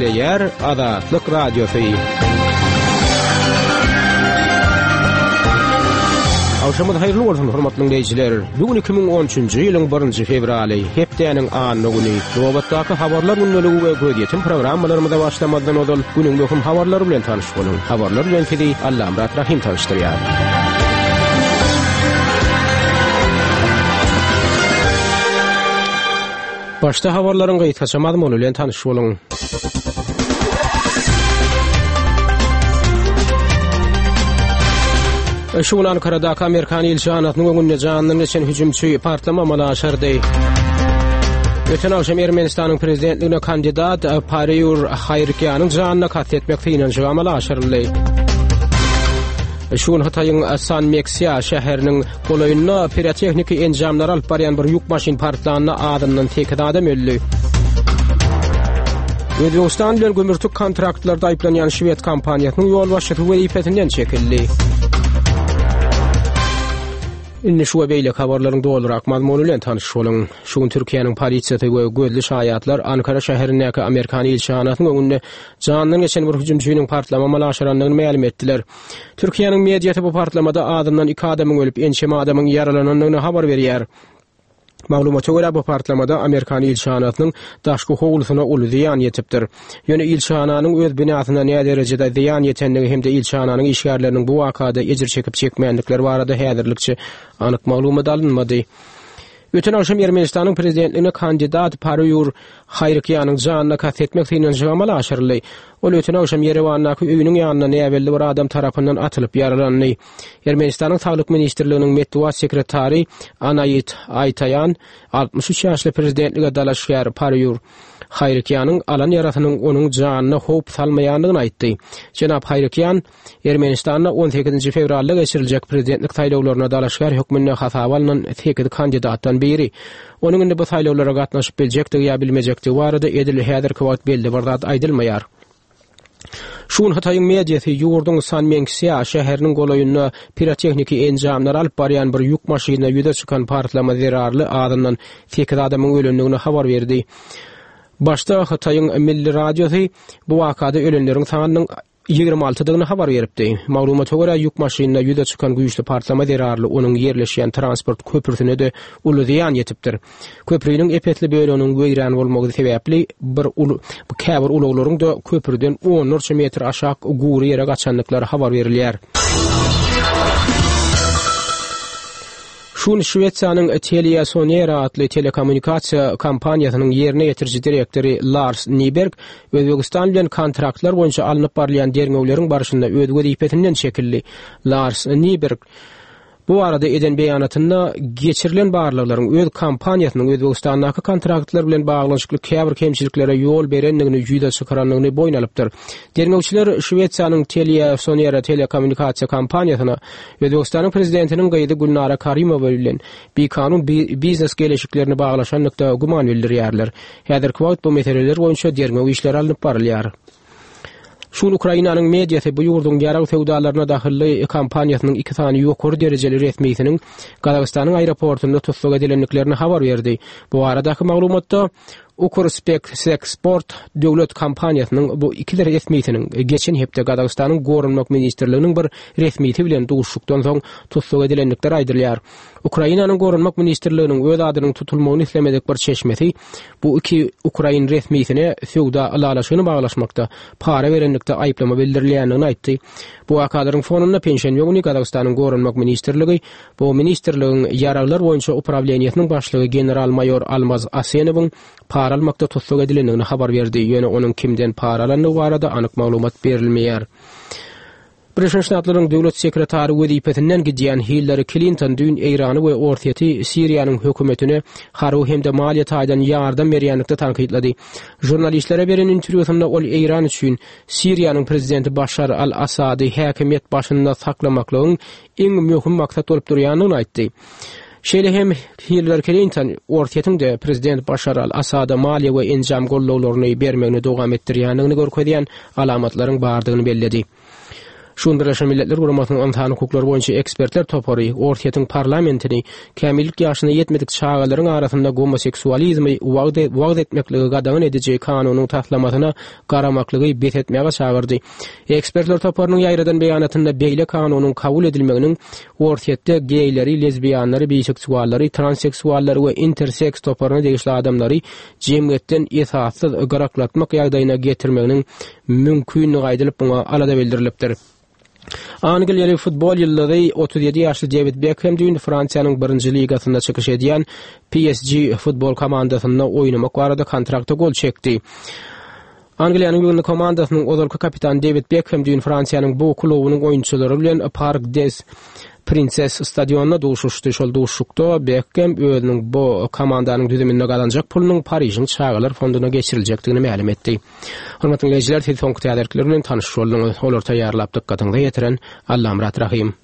dinleýär Azatlyk Radiosy. Awşamyz haýyrly bolsun hormatly dinleýijiler. Bugün 2013-nji ýylyň 1-nji fevraly, hepdeniň anyny güni. Nowatdaky habarlar gündəligi we gödýetim programmalarymyza başlamadan öňden günüň möhüm habarlary bilen tanyş bolun. Habarlar bilen kedi Allah Murat Rahim tanışdyrýar. Başta habarlaryň gaýtaçamadyň bilen tanyş bolun. Şuň Ankara'daky Amerikan ilçanatynyň öňünde janyny geçen hüjümçi partlama malaşardy. Öten awşam Ermenistanyň prezidentligine kandidat Paryur Hayrkyanyň janyna kat etmek fiýnanjy malaşarly. Şuň Hataýyň San Meksiya şäheriniň golaýyna pirotexniki enjamlar alyp barýan bir ýük maşyn partlanyny adyndan tekid adam öldü. Özbegistan bilen gömürtük kontraktlarda aýplanýan Şwed kompaniýasynyň ýol başçysy wezifetinden çekildi. Inni şu beýle habarlaryň doldurak mazmuny bilen tanyş bolun. Şuň Türkiýanyň polisiýasy we gözli şaýatlar Ankara şäherindäki Amerikan ilçanatynyň öňünde janyny geçen bir hüjümçiniň partlama malaşaranlygyny ma'lum etdiler. Türkiýanyň mediýasy bu partlamada adyndan 2 adamyň ölüp, ençeme adamyň yaralananyny habar berýär. Maglumata görä bu partlamada Amerikan ilçanatynyň daşky howlusyna uly ziýan ýetipdir. Ýöne ilçananyň öz binasyna näme derejede ziýan ýetenligi hemde ilçananyň işgärleriniň bu wakada ejir çekip çekmeýändikleri barada häzirlikçi anyk maglumat alınmady. Öten awşam Ermenistanyň prezidentligine kandidat Paryur Hayrkyanyň janyna kat etmek fiýnanjy malaşarly. Ol öten awşam Yerewandaky öýüniň ýanyna näwelli bir adam tarapyndan atylyp yaralandy. Ermenistanyň Saglyk ministrliginiň medeniýet sekretary Anayit Aytayan 63 ýaşly prezidentlige dalaşýar Paryur Hayrkyanyň alan yaratynyň onuň janyna howp salmaýandygyny aýtdy. Jenap Hayrkyan Ermenistanda 18-nji fevralda geçiriljek prezidentlik saýlawlaryna dalaşýar hökmüne hasaba alynan 8 kandidatdan biri. Onuň indi bu saýlawlara gatnaşyp biljekdigi ýa bilmejekdigi barada edil häzirki wagt belli bir zat aýdylmaýar. Şuň Hataýyň mediýasy ýurdun San Meksiya şäheriniň golaýyna pirotexniki enjamlar alyp barýan bir ýük maşyna ýüze çykan partlama zerarly adyndan 8 adamyň ölendigini habar berdi. Başta Hataýyň Milli Radiosy bu wakada ölenleriň sanynyň 26-dygyny habar beripdi. Maglumata görä ýük maşyna ýüze çykan güýçli partlama zerarly onuň ýerleşýän transport köprüsine de uly ziýan ýetipdir. Köprüniň epetli bölüniň göýrän bolmagy sebäpli bir käbir ulaglaryň da köprüden 10 metr aşak gury ýere gaçanlyklary habar berilýär. Şuň Şweýçarýanyň TeliaSonera adly telekommunikasiýa kompaniýasynyň ýerine ýetirji direktori Lars Nyberg Özbegistan bilen kontraktlar boýunça alınıp barlayan derňegleriň barşynda öz wezifetinden çekildi. Lars Nyberg bu arada eden beýanatynda geçirilen barlyklaryň öz kompaniýasynyň Özbegistandaky kontraktlar bilen baglanşykly käbir kemçiliklere ýol berenligini ýüze çykaranlygyny boýun alypdyr. Derňewçiler Şweýçarýanyň TeliaSonera telekommunikasiýa kompaniýasyna Özbegistanyň prezidentiniň gaýdy Gulnara Karimowa bilen beýkanun biznes gelişiklerini baglaşanlykda guman bildirýärler. Häzirki wagt bu meseleler boýunça derňew işleri alınıp barylýar. Şuň Ukrainanyň mediýasy bu ýurdun ýarag feudalaryna dahilli kompaniýasynyň 2 tane ýokary derejeli resmiýetiniň Gazagystanyň aeroportunda tutsak edilenliklerini habar berdi. Bu aradaky maglumatda Ukrspekt döwlet kompaniýasynyň bu 2 resmiýetiniň geçen hepde Gazagystanyň gorunmak ministrliginiň bir resmiýeti bilen duşukdan soň tutsak edilenlikler aýdylýar. Ukrainanyň gorunmak ministrliginiň öz adynyň tutulmagyny islemedek bir çeşmesi bu 2 Ukrain resmiýetine feudal alalaşyny baglaşmakda para berenlikde aýplama bildirilýändigini aýtdy. Bu wakadaryň fonunda pensiýa ýöňüni Gazagystanyň gorunmak ministrligi bu ministrligiň ýaraglar boýunça upravleniýasynyň başlygy general-mayor Almaz Asenowyň para almakda tutsak edilendigini habar berdi. Ýöne onuň kimden para alandygy barada anyk maglumat berilmeýär. Birleşmiş Ştatlaryň döwlet sekretary wezifetinden gidýän Hillary Clinton dün Eýrany we Ortaýy Siriýanyň hökümetine haru hemde maliýet aýdan ýardam berýänlikde tanqidlady. Jurnalistlere beren interwýusynda ol Eýran üçin Siriýanyň prezidenti Başar al-Asady häkimet başynda saklamaklygyň iň möhüm maksat bolup durýanyny aýtdy. Şeýle hem Hillary Clinton ortaýetinde prezident Başar al-Asada maliýe we enjam gollawlaryny bermegini dowam etdirýändigini görkezýän alamatlaryň bardygyny belledi. Şun Birleşmiş Milletler Guramasynyň insan hukuklary boýunça ekspertler topary Ortaýatyň parlamentini kämillik ýaşyna ýetmedik çağalaryň arasynda homoseksualizmi wagt etmekligi gadagan edijek kanunyň taslamasyna garamaklygy bet etmäge çağırdy. Ekspertler toparynyň ýaýradan beýanatynda beýle kanunyň kabul edilmeginiň ortaýatda geýleri, lesbiýanlary, biseksuallary, transseksuallary we interseks toparyna degişli adamlary jemgyýetden esassız garaklatmak ýagdaýyna getirmeginiň mümkinligi aýdylyp buňa alada bildirilipdir. Angliýaly futbol ýyllary 37 ýaşly David Beckham dün Fransiýanyň 1-nji ligasynda çykyş edýän PSG futbol komandasyna oýnamak barada kontrakta gol çekdi. Angliýanyň ýygyny komandasynyň ozalky kapitan David Beckham dün Fransiýanyň bu klubynyň oýunçylary bilen Parc des Princes stadionuna duşuşdy. Şol duşukda Beckham özüniň bu komandanyň düzüminde galanjak pulunyň Parijiň çağalar fonduna geçiriljekdigini ma'lum etdi. Hormatly dinleyijiler, telefon kitalaryklar bilen tanyşyş boldunuz. Olar taýýarlap dykkatyňyza ýetiren Allam rahim.